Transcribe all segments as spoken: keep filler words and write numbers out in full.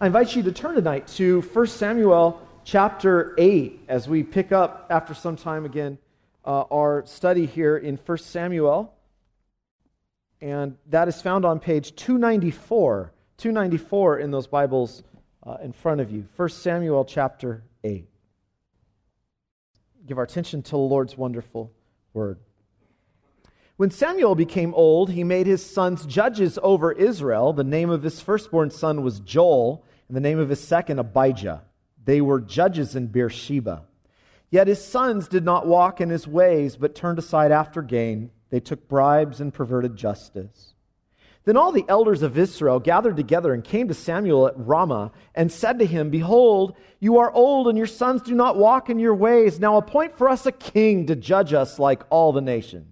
I invite you to turn tonight to First Samuel chapter eight as we pick up after some time again uh, our study here in First Samuel. And that is found on page two ninety-four. two ninety-four in those Bibles uh, in front of you. First Samuel chapter eight. Give our attention to the Lord's wonderful word. When Samuel became old, he made his sons judges over Israel. The name of his firstborn son was Joel, and the name of his second Abijah. They were judges in Beersheba. Yet his sons did not walk in his ways, but turned aside after gain. They took bribes and perverted justice. Then all the elders of Israel gathered together and came to Samuel at Ramah and said to him, "Behold, you are old, and your sons do not walk in your ways. Now appoint for us a king to judge us like all the nations."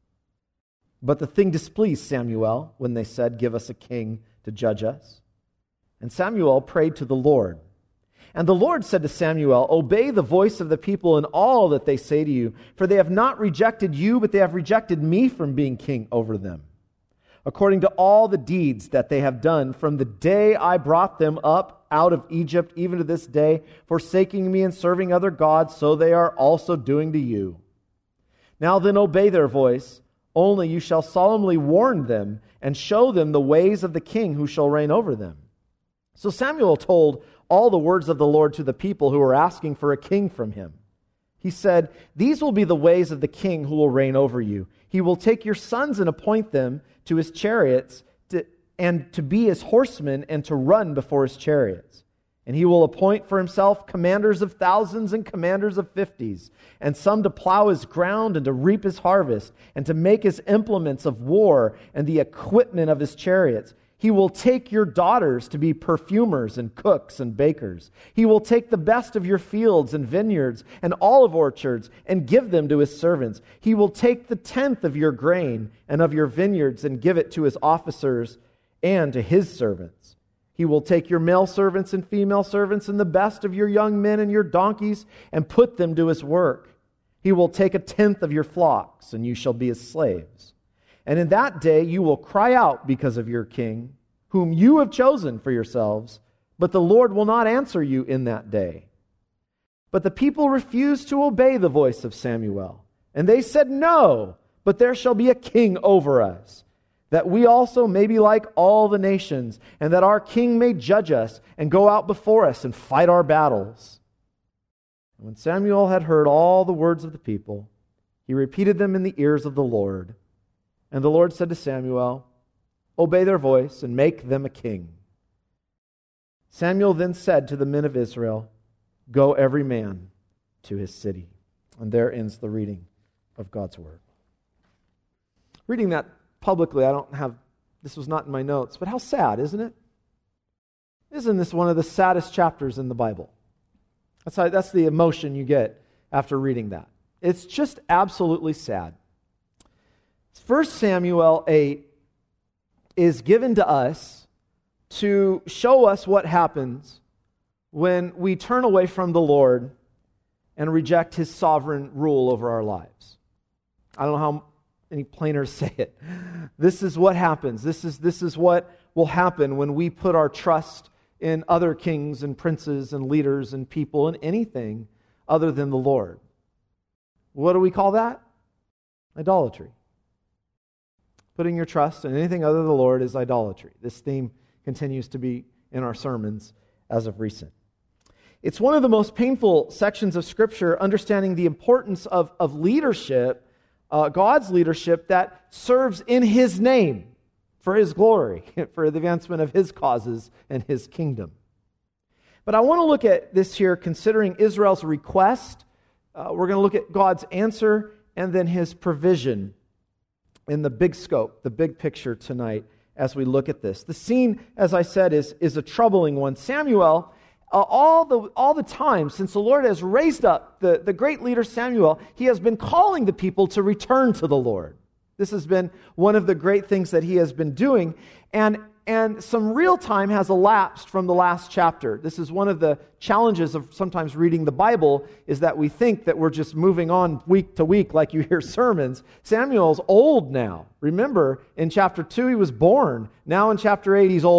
But the thing displeased Samuel when they said, "Give us a king to judge us." And Samuel prayed to the Lord. And the Lord said to Samuel, "Obey the voice of the people in all that they say to you, for they have not rejected you, but they have rejected me from being king over them, according to all the deeds that they have done from the day I brought them up out of Egypt, even to this day, forsaking me and serving other gods, so they are also doing to you. Now then obey their voice, only you shall solemnly warn them and show them the ways of the king who shall reign over them." So Samuel told all the words of the Lord to the people who were asking for a king from him. He said, "These will be the ways of the king who will reign over you. He will take your sons and appoint them to his chariots to, and to be his horsemen and to run before his chariots. And he will appoint for himself commanders of thousands and commanders of fifties, and some to plow his ground and to reap his harvest, and to make his implements of war and the equipment of his chariots. He will take your daughters to be perfumers and cooks and bakers. He will take the best of your fields and vineyards and olive orchards and give them to his servants. He will take the tenth of your grain and of your vineyards and give it to his officers and to his servants. He will take your male servants and female servants and the best of your young men and your donkeys and put them to his work. He will take a tenth of your flocks, and you shall be his slaves. And in that day you will cry out because of your king, whom you have chosen for yourselves, but the Lord will not answer you in that day." But the people refused to obey the voice of Samuel. And they said, "No, but there shall be a king over us, that we also may be like all the nations, and that our king may judge us and go out before us and fight our battles." And when Samuel had heard all the words of the people, he repeated them in the ears of the Lord. And the Lord said to Samuel, "Obey their voice and make them a king." Samuel then said to the men of Israel, "Go every man to his city." And there ends the reading of God's word. Reading that publicly, I don't have, this was not in my notes, but how sad, isn't it? Isn't this one of the saddest chapters in the Bible? That's how, that's the emotion you get after reading that. It's just absolutely sad. First Samuel eight is given to us to show us what happens when we turn away from the Lord and reject his sovereign rule over our lives. I don't know how any plainer to say it. This is what happens. This is, this is what will happen when we put our trust in other kings and princes and leaders and people and anything other than the Lord. What do we call that? Idolatry. Putting your trust in anything other than the Lord is idolatry. This theme continues to be in our sermons as of recent. It's one of the most painful sections of Scripture, understanding the importance of, of leadership, uh, God's leadership that serves in His name, for His glory, for the advancement of His causes and His kingdom. But I want to look at this here, considering Israel's request. Uh, we're going to look at God's answer and then His provision in the big scope, the big picture tonight as we look at this. The scene, as I said, is, is a troubling one. Samuel, uh, all the all the time since the Lord has raised up the, the great leader Samuel, he has been calling the people to return to the Lord. This has been one of the great things that he has been doing. And, and some real time has elapsed from the last chapter. This is one of the challenges of sometimes reading the Bible, is that we think that we're just moving on week to week like you hear sermons. Samuel's old now. Remember, in chapter two he was born. Now in chapter eight he's old.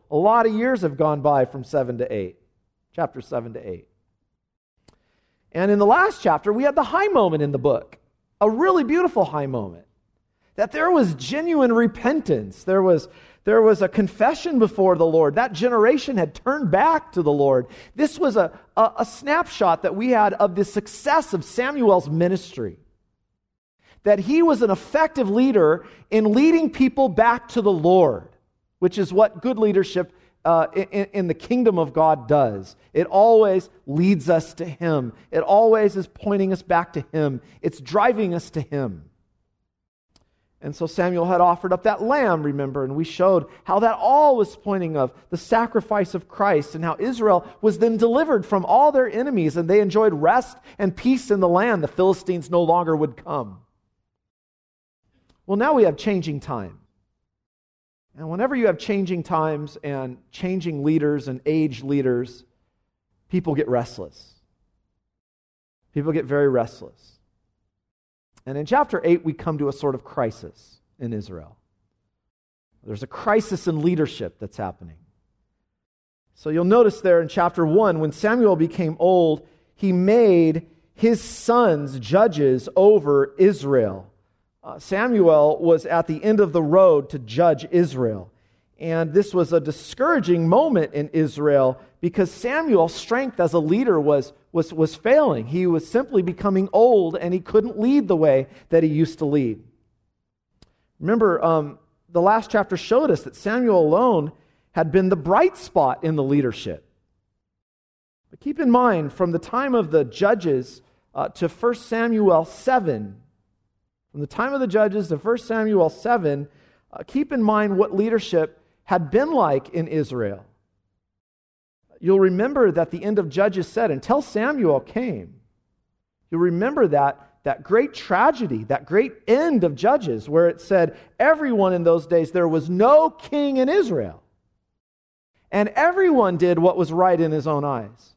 A lot of years have gone by from seven to eight. Chapter seven to eight. And in the last chapter, we had the high moment in the book. A really beautiful high moment. That there was genuine repentance. There was, there was a confession before the Lord. That generation had turned back to the Lord. This was a, a, a snapshot that we had of the success of Samuel's ministry. That he was an effective leader in leading people back to the Lord, which is what good leadership uh, in, in the kingdom of God does. It always leads us to Him. It always is pointing us back to Him. It's driving us to Him. And so Samuel had offered up that lamb, remember, and we showed how that all was pointing of the sacrifice of Christ and how Israel was then delivered from all their enemies and they enjoyed rest and peace in the land. The Philistines no longer would come. Well, now we have changing time. And whenever you have changing times and changing leaders and aged leaders, people get restless. People get very restless. And in chapter eight, we come to a sort of crisis in Israel. There's a crisis in leadership that's happening. So you'll notice there in chapter one, when Samuel became old, he made his sons judges over Israel. Uh, Samuel was at the end of the road to judge Israel. And this was a discouraging moment in Israel because Samuel's strength as a leader was, was, was failing. He was simply becoming old and he couldn't lead the way that he used to lead. Remember, um, the last chapter showed us that Samuel alone had been the bright spot in the leadership. But keep in mind, from the time of the judges uh, to First Samuel seven, from the time of the Judges to First Samuel seven, uh, keep in mind what leadership had been like in Israel. You'll remember that the end of Judges said, until Samuel came, you'll remember that, that great tragedy, that great end of Judges, where it said, everyone in those days, there was no king in Israel. And everyone did what was right in his own eyes.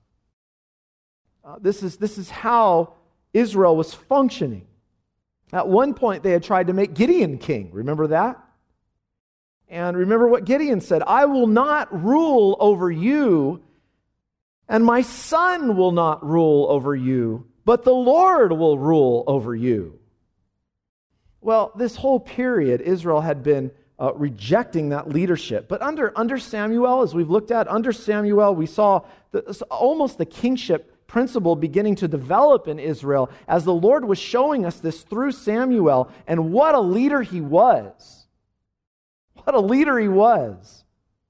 Uh, this is, this is how Israel was functioning. At one point, they had tried to make Gideon king. Remember that? And remember what Gideon said, I will not rule over you, and my son will not rule over you, but the Lord will rule over you. Well, this whole period, Israel had been uh, rejecting that leadership. But under, under Samuel, as we've looked at, under Samuel, we saw the, almost the kingship principle beginning to develop in Israel as the Lord was showing us this through Samuel, and what a leader he was. What a leader he was.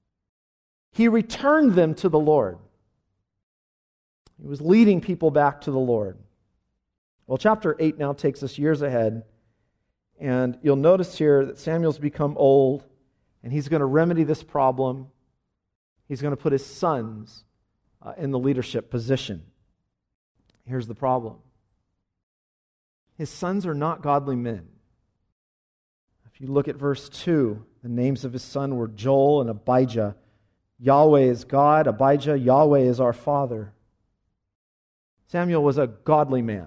He returned them to the Lord. He was leading people back to the Lord. Well, chapter eight now takes us years ahead, and you'll notice here that Samuel's become old, and he's going to remedy this problem. He's going to put his sons uh, in the leadership position. Here's the problem. His sons are not godly men. If you look at verse two, the names of his son were Joel and Abijah. Yahweh is God, Abijah, Yahweh is our Father. Samuel was a godly man.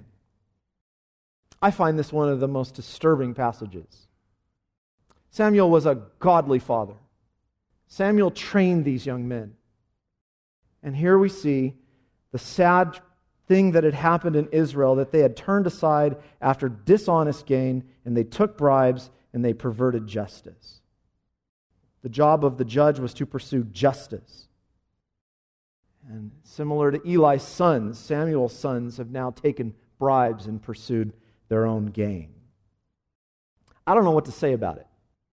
I find this one of the most disturbing passages. Samuel was a godly father. Samuel trained these young men. And here we see the sad thing that had happened in Israel, that they had turned aside after dishonest gain, and they took bribes, and they perverted justice. The job of the judge was to pursue justice. And similar to Eli's sons, Samuel's sons have now taken bribes and pursued their own gain. I don't know what to say about it.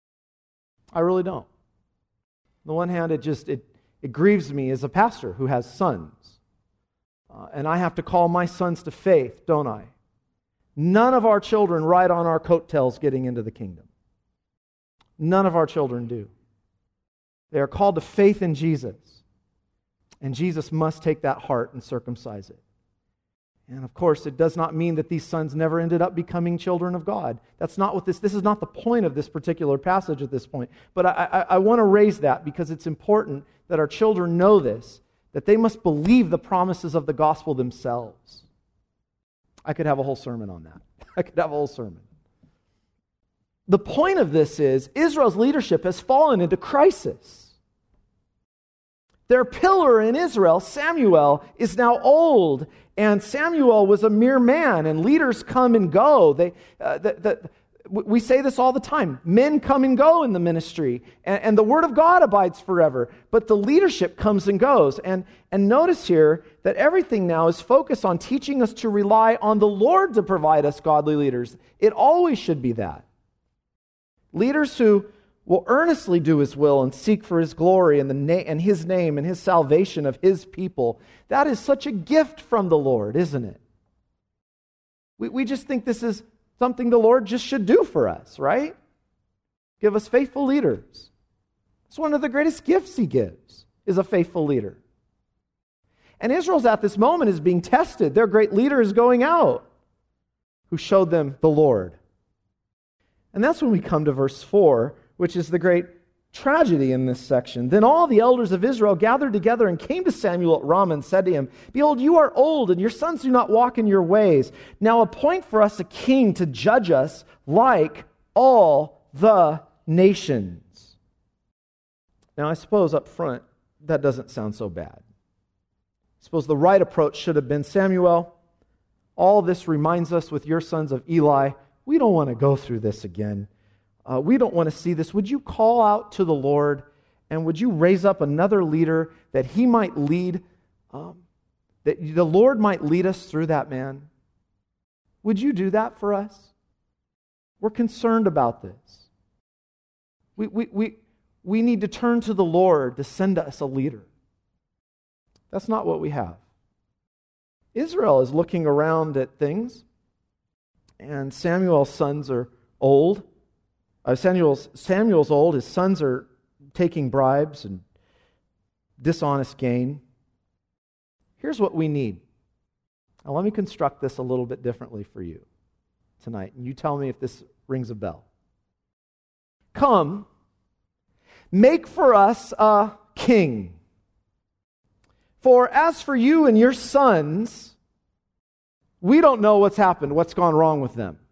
I really don't. On the one hand, it just it, it grieves me as a pastor who has sons. Uh, and I have to call my sons to faith, don't I? None of our children ride on our coattails getting into the kingdom. None of our children do. They are called to faith in Jesus. And Jesus must take that heart and circumcise it. And of course, it does not mean that these sons never ended up becoming children of God. That's not what this, this is not the point of this particular passage at this point. But I, I, I want to raise that because it's important that our children know this, that they must believe the promises of the gospel themselves. I could have a whole sermon on that. I could have a whole sermon. The point of this is Israel's leadership has fallen into crisis. Their pillar in Israel, Samuel, is now old, and Samuel was a mere man, and leaders come and go. They, uh, the, the, we say this all the time. Men come and go in the ministry, and, and the Word of God abides forever, but the leadership comes and goes. And, and notice here that everything now is focused on teaching us to rely on the Lord to provide us godly leaders. It always should be that. Leaders who will earnestly do His will and seek for His glory and, the na- and His name and His salvation of His people. That is such a gift from the Lord, isn't it? We, we just think this is something the Lord just should do for us, right? Give us faithful leaders. It's one of the greatest gifts He gives, is a faithful leader. And Israel's at this moment is being tested. Their great leader is going out, who showed them the Lord. And that's when we come to verse four, which is the great tragedy in this section. Then all the elders of Israel gathered together and came to Samuel at Ramah and said to him, Behold, you are old, and your sons do not walk in your ways. Now appoint for us a king to judge us like all the nations. Now I suppose up front, that doesn't sound so bad. I suppose the right approach should have been, Samuel, all this reminds us with your sons of Eli, we don't want to go through this again. Uh, we don't want to see this. Would you call out to the Lord, and would you raise up another leader that He might lead, um, that the Lord might lead us through that man? Would you do that for us? We're concerned about this. We, we, we, we need to turn to the Lord to send us a leader. That's not what we have. Israel is looking around at things, and Samuel's sons are old. Uh, Samuel's, Samuel's old. His sons are taking bribes and dishonest gain. Here's what we need. Now let me construct this a little bit differently for you tonight, and you tell me if this rings a bell. Come, make for us a king. For as for you and your sons, we don't know what's happened, what's gone wrong with them.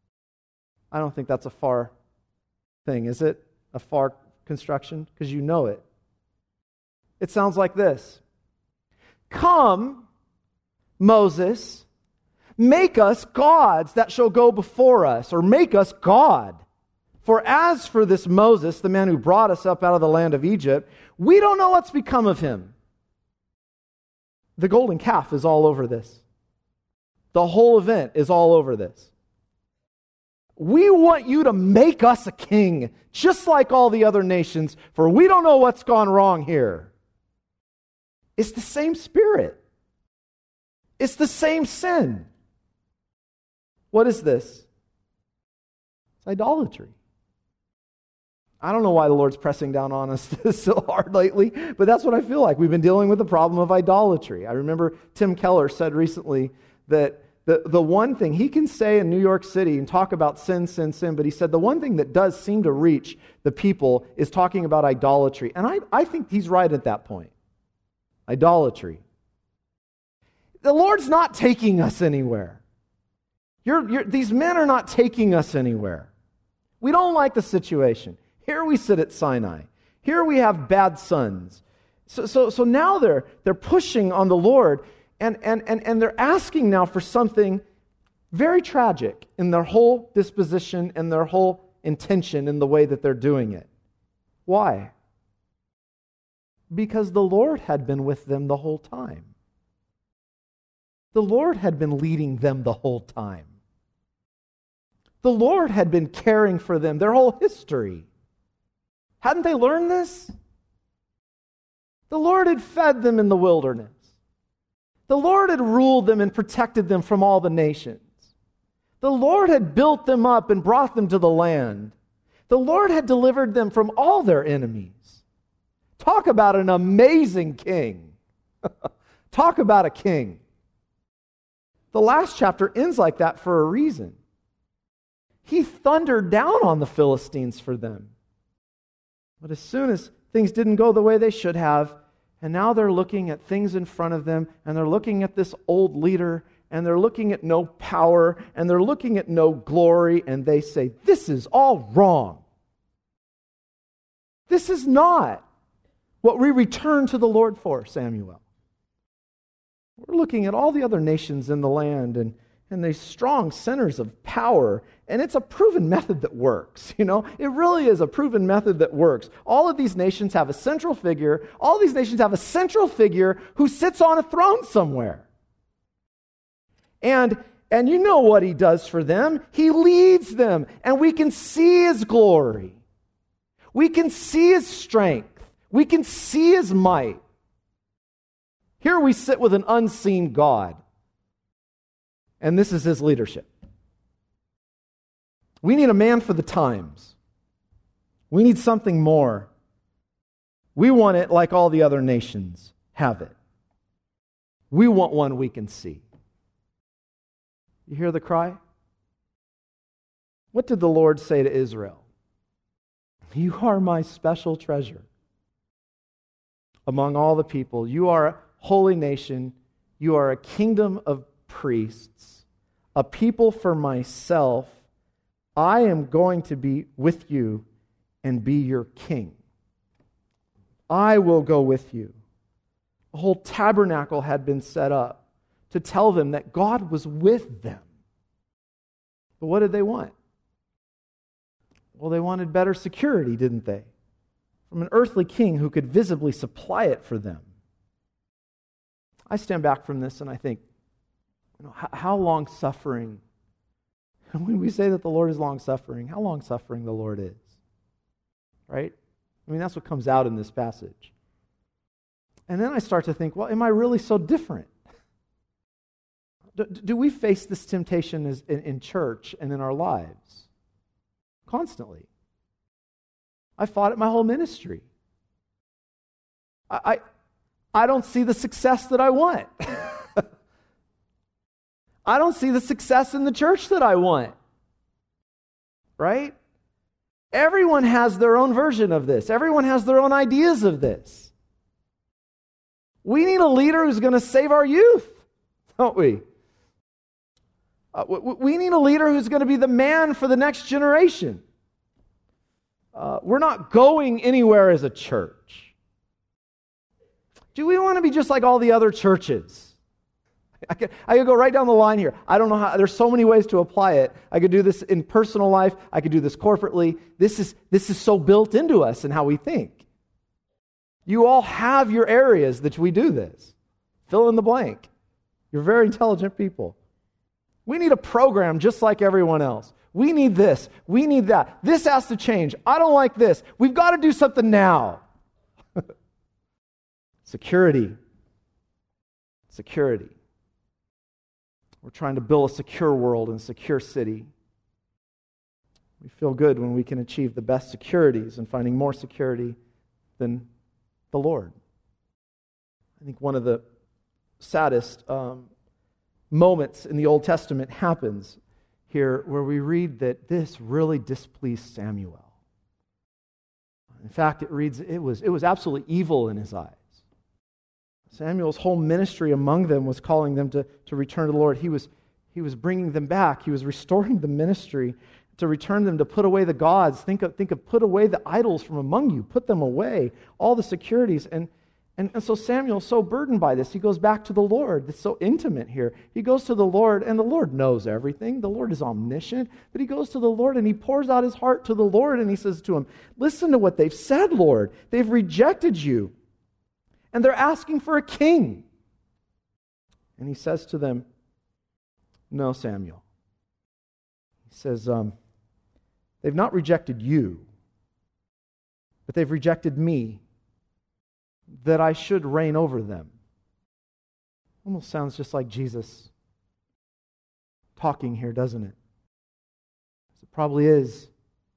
I don't think that's a far thing, is it? A far construction? Because you know it. It sounds like this. Come, Moses, make us gods that shall go before us, or make us God. For as for this Moses, the man who brought us up out of the land of Egypt, we don't know what's become of him. The golden calf is all over this. The whole event is all over this. We want you to make us a king, just like all the other nations, for we don't know what's gone wrong here. It's the same spirit. It's the same sin. What is this? It's idolatry. I don't know why the Lord's pressing down on us so hard lately, but that's what I feel like. We've been dealing with the problem of idolatry. I remember Tim Keller said recently that the, the one thing, he can say in New York City and talk about sin, sin, sin, but he said the one thing that does seem to reach the people is talking about idolatry. And I, I think he's right at that point. Idolatry. The Lord's not taking us anywhere. You're, you're, these men are not taking us anywhere. We don't like the situation. Here we sit at Sinai. Here we have bad sons. So, so, so now they're they're pushing on the Lord, and, and, and, and they're asking now for something very tragic in their whole disposition and their whole intention in the way that they're doing it. Why? Because the Lord had been with them the whole time. The Lord had been leading them the whole time. The Lord had been caring for them their whole history. Hadn't they learned this? The Lord had fed them in the wilderness. The Lord had ruled them and protected them from all the nations. The Lord had built them up and brought them to the land. The Lord had delivered them from all their enemies. Talk about an amazing king. Talk about a king. The last chapter ends like that for a reason. He thundered down on the Philistines for them. But as soon as things didn't go the way they should have, and now they're looking at things in front of them, and they're looking at this old leader, and they're looking at no power, and they're looking at no glory, and they say, this is all wrong. This is not what we return to the Lord for, Samuel. We're looking at all the other nations in the land and, and these strong centers of power, and it's a proven method that works. You know, it really is a proven method that works. All of these nations have a central figure. All of these nations have a central figure who sits on a throne somewhere. And And you know what he does for them. He leads them, and we can see his glory. We can see his strength. We can see his might. Here we sit with an unseen God, and this is his leadership. We need a man for the times. We need something more. We want it like all the other nations have it. We want one we can see. You hear the cry? What did the Lord say to Israel? You are my special treasure among all the people. You are a holy nation. You are a kingdom of priests, a people for myself. I am going to be with you and be your king. I will go with you. A whole tabernacle had been set up to tell them that God was with them. But what did they want? Well, they wanted better security, didn't they? From an earthly king who could visibly supply it for them. I stand back from this and I think, you know, how, how long-suffering, when we say that the Lord is long-suffering, how long-suffering the Lord is. Right? I mean, that's what comes out in this passage. And then I start to think, well, am I really so different? Do, do we face this temptation as, in, in church and in our lives? Constantly. I fought it my whole ministry. I, I, I don't see the success that I want. I don't see the success in the church that I want. Right? Everyone has their own version of this. Everyone has their own ideas of this. We need a leader who's going to save our youth, don't we? Uh, we need a leader who's going to be the man for the next generation. Uh, we're not going anywhere as a church. Do we want to be just like all the other churches? I could, I could go right down the line here. I don't know how, there's so many ways to apply it. I could do this in personal life. I could do this corporately. This is, this is so built into us and how we think. You all have your areas that we do this. Fill in the blank. You're very intelligent people. We need a program just like everyone else. We need this. We need that. This has to change. I don't like this. We've got to do something now. Security. Security. We're trying to build a secure world and a secure city. We feel good when we can achieve the best securities and finding more security than the Lord. I think one of the saddest um, moments in the Old Testament happens here where we read that this really displeased Samuel. In fact, it reads it was, it was absolutely evil in his eyes. Samuel's whole ministry among them was calling them to, to return to the Lord. He was, he was bringing them back. He was restoring the ministry to return them, to put away the gods. Think of, think of put away the idols from among you. Put them away. All the securities. And, and, and so Samuel's so burdened by this. He goes back to the Lord. It's so intimate here. He goes to the Lord, and the Lord knows everything. The Lord is omniscient. But he goes to the Lord, and he pours out his heart to the Lord, and he says to him, listen to what they've said, Lord. They've rejected you. And they're asking for a king. And he says to them, no, Samuel. He says, um, they've not rejected you, but they've rejected me, that I should reign over them. Almost sounds just like Jesus talking here, doesn't it? It probably is.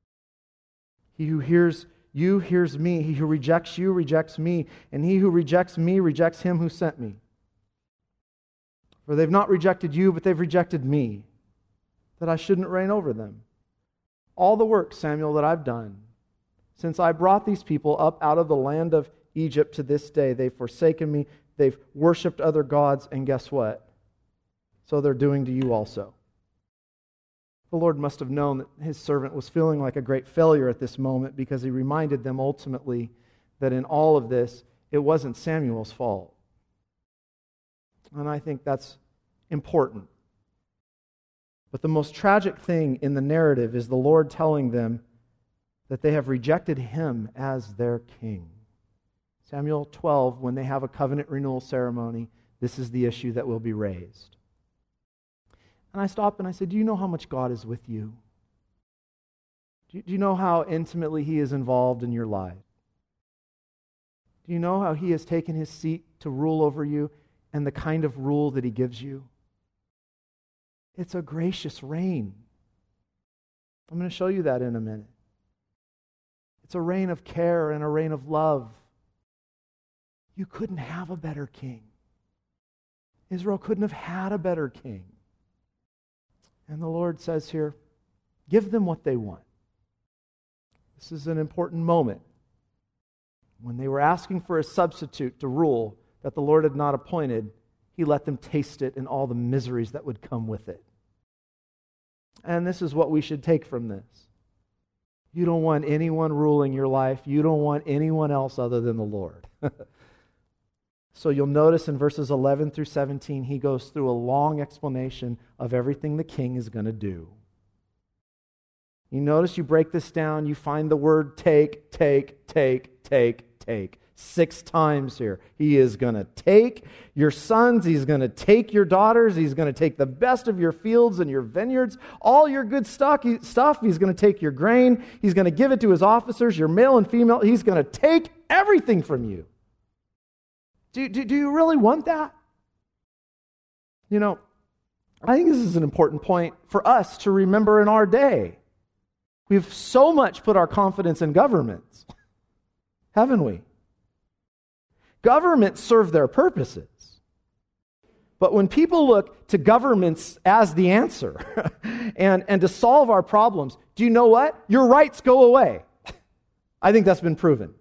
He who hears you hears me. He who rejects you rejects me. And he who rejects me rejects him who sent me. For they've not rejected you, but they've rejected me, that I shouldn't reign over them. All the work, Samuel, that I've done, since I brought these people up out of the land of Egypt to this day, they've forsaken me, they've worshipped other gods, and guess what? So they're doing to you also. The Lord must have known that his servant was feeling like a great failure at this moment, because he reminded them ultimately that in all of this, it wasn't Samuel's fault. And I think that's important. But the most tragic thing in the narrative is the Lord telling them that they have rejected Him as their king. Samuel twelve, when they have a covenant renewal ceremony, this is the issue that will be raised. And I stopped and I said, do you know how much God is with you? Do you know how intimately He is involved in your life? Do you know how He has taken His seat to rule over you and the kind of rule that He gives you? It's a gracious reign. I'm going to show you that in a minute. It's a reign of care and a reign of love. You couldn't have a better king. Israel couldn't have had a better king. And the Lord says here, give them what they want. This is an important moment. When they were asking for a substitute to rule that the Lord had not appointed, He let them taste it and all the miseries that would come with it. And this is what we should take from this. You don't want anyone ruling your life. You don't want anyone else other than the Lord. So you'll notice in verses eleven through seventeen, he goes through a long explanation of everything the king is going to do. You notice you break this down, you find the word take, take, take, take, take. Six times here. He is going to take your sons, He's going to take your daughters, He's going to take the best of your fields and your vineyards, all your good stuff. He's going to take your grain, He's going to give it to His officers, your male and female. He's going to take everything from you. Do, do, do you really want that? You know, I think this is an important point for us to remember in our day. We've so much put our confidence in governments, haven't we? Governments serve their purposes. But when people look to governments as the answer and, and to solve our problems, do you know what? Your rights go away. I think that's been proven.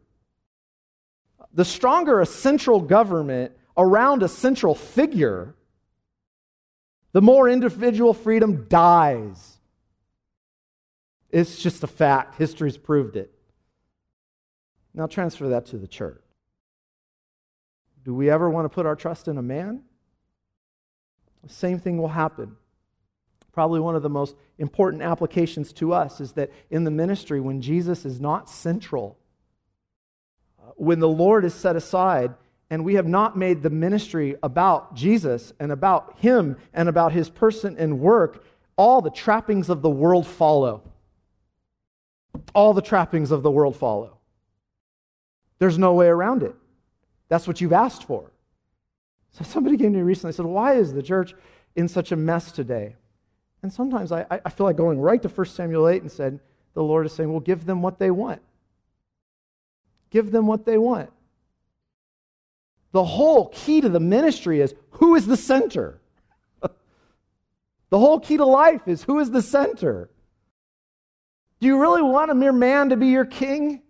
The stronger a central government around a central figure, the more individual freedom dies. It's just a fact. History's proved it. Now transfer that to the church. Do we ever want to put our trust in a man? The same thing will happen. Probably one of the most important applications to us is that in the ministry, when Jesus is not central, when the Lord is set aside, and we have not made the ministry about Jesus and about Him and about His person and work, all the trappings of the world follow. All the trappings of the world follow. There's no way around it. That's what you've asked for. So somebody came to me recently and said, why is the church in such a mess today? And sometimes I, I feel like going right to First Samuel eight and said, the Lord is saying, well, give them what they want. Give them what they want. The whole key to the ministry is, who is the center? The whole key to life is, who is the center? Do you really want a mere man to be your king?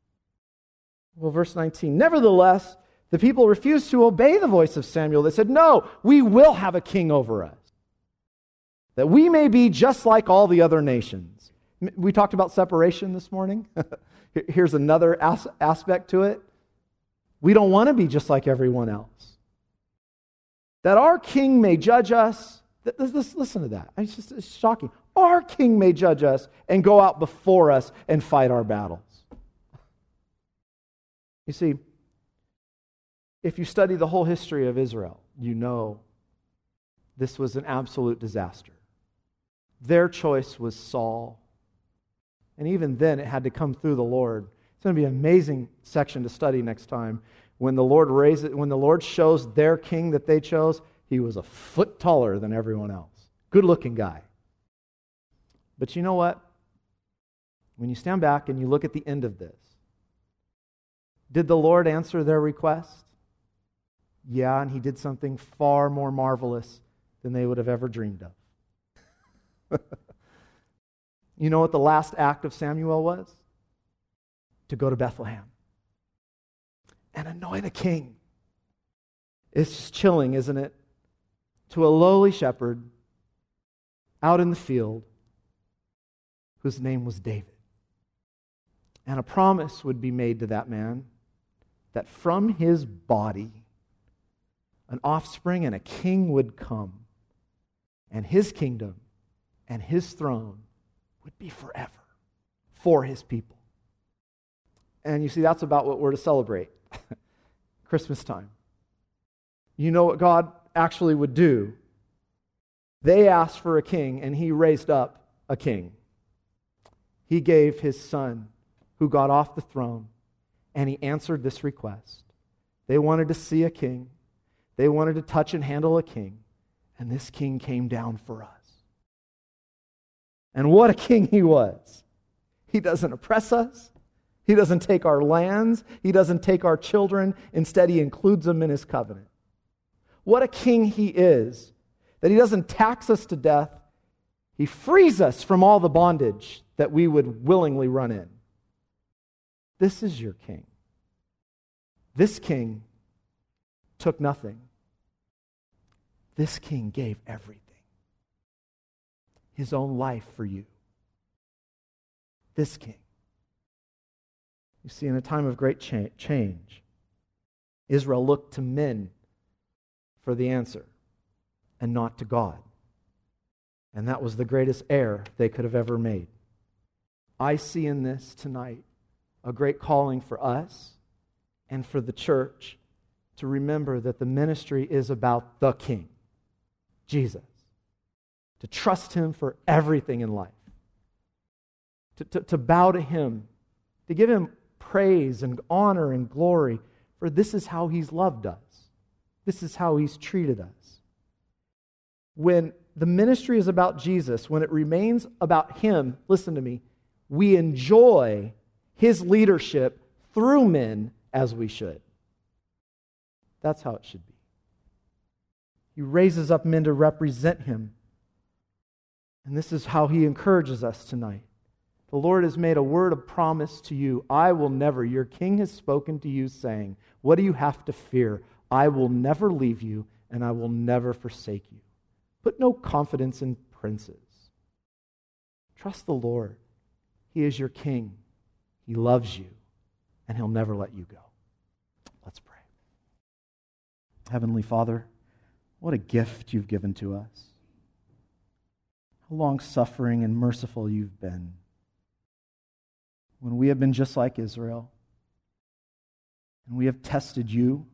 Well, verse nineteen, nevertheless, the people refused to obey the voice of Samuel. They said, no, we will have a king over us, that we may be just like all the other nations. We talked about separation this morning. Here's another as- aspect to it. We don't want to be just like everyone else. That our king may judge us. Listen to that. It's just it's shocking. Our king may judge us and go out before us and fight our battles. You see, if you study the whole history of Israel, you know this was an absolute disaster. Their choice was Saul. And even then, it had to come through the Lord. It's going to be an amazing section to study next time. When the Lord raises, when the Lord shows their king that they chose, he was a foot taller than everyone else. Good-looking guy. But you know what? When you stand back and you look at the end of this, did the Lord answer their request? Yeah, and He did something far more marvelous than they would have ever dreamed of. You know what the last act of Samuel was? To go to Bethlehem and anoint a king. It's just chilling, isn't it? To a lowly shepherd out in the field whose name was David. And a promise would be made to that man that from his body an offspring and a king would come, and his kingdom and his throne would be forever for his people. And you see, that's about what we're to celebrate. Christmas time. You know what God actually would do? They asked for a king, and he raised up a king. He gave his son, who got off the throne, and he answered this request. They wanted to see a king. They wanted to touch and handle a king. And this king came down for us. And what a king he was. He doesn't oppress us. He doesn't take our lands. He doesn't take our children. Instead, he includes them in his covenant. What a king he is, that he doesn't tax us to death. He frees us from all the bondage that we would willingly run in. This is your king. This king took nothing. This king gave everything. His own life for you. This king. You see, in a time of great cha- change, Israel looked to men for the answer and not to God. And that was the greatest error they could have ever made. I see in this tonight a great calling for us and for the church to remember that the ministry is about the King, Jesus. To trust Him for everything in life. To, to, to bow to Him. To give Him praise and honor and glory, for this is how He's loved us. This is how He's treated us. When the ministry is about Jesus, when it remains about Him, listen to me, we enjoy His leadership through men as we should. That's how it should be. He raises up men to represent Him. And this is how He encourages us tonight. The Lord has made a word of promise to you. I will never, your King has spoken to you saying, what do you have to fear? I will never leave you and I will never forsake you. Put no confidence in princes. Trust the Lord. He is your King. He loves you and He'll never let you go. Let's pray. Heavenly Father, what a gift you've given to us. How long-suffering and merciful you've been. When we have been just like Israel, and we have tested you,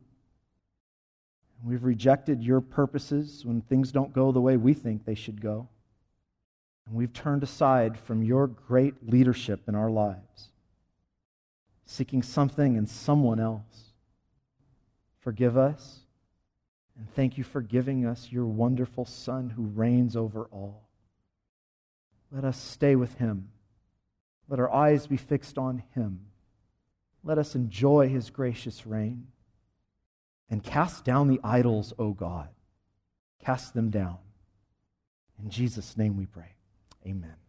and we've rejected your purposes when things don't go the way we think they should go, and we've turned aside from your great leadership in our lives, seeking something in someone else. Forgive us, and thank you for giving us your wonderful Son who reigns over all. Let us stay with Him. Let our eyes be fixed on Him. Let us enjoy His gracious reign. And cast down the idols, O God. Cast them down. In Jesus' name we pray. Amen.